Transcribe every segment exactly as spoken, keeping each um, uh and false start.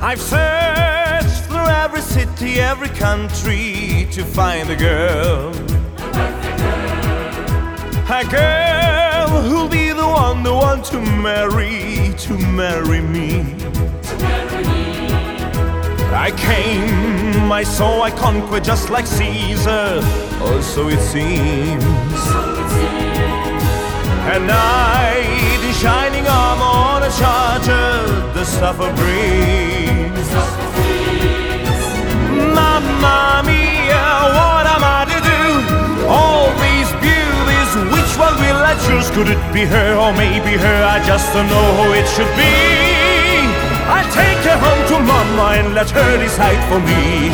I've searched through every city, every country to find a girl, a girl who'll be the one, the one to marry, to marry me. I came, I saw, I conquered just like Caesar, or so it seems. A knight in shining armor on a charger, the stuff of dreams. Mamma mia, what am I to do? All these beauties, which one will I choose? Could it be her or maybe her? I just don't know who it should be. I'll take her home to Mama and let her decide for me.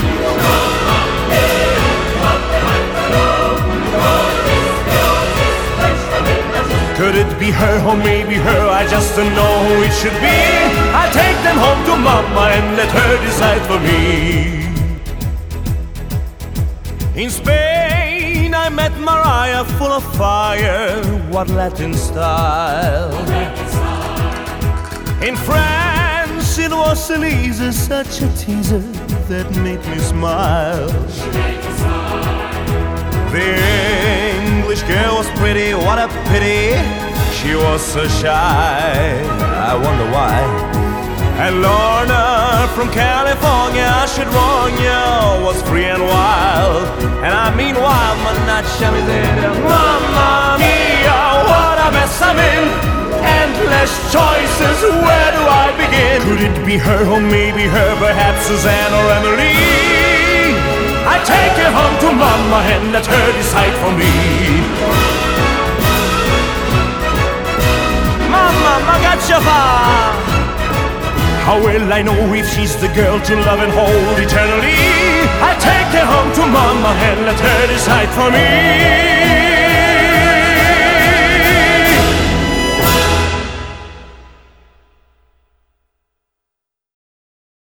Could it be her or maybe her? I just don't know who it should be. I'll take them home to Mama and let her decide for me. In Spain I met Maria, full of fire, what Latin style. In France it was Elisa, such a teaser that made me smile. The English girl was pretty, what a pity, she was so shy, I wonder why. And Lorna from California, I should warn you, was free and wild. And I mean wild, but not shabby. Mamma mia, what a mess I'm in. Endless choices, where do I begin? Could it be her or maybe her, perhaps Suzanne or Emily? I take her home to Mama and let her decide for me. Mama, magacciava. How will I know if she's the girl to love and hold eternally? I take her home to Mama and let her decide for me.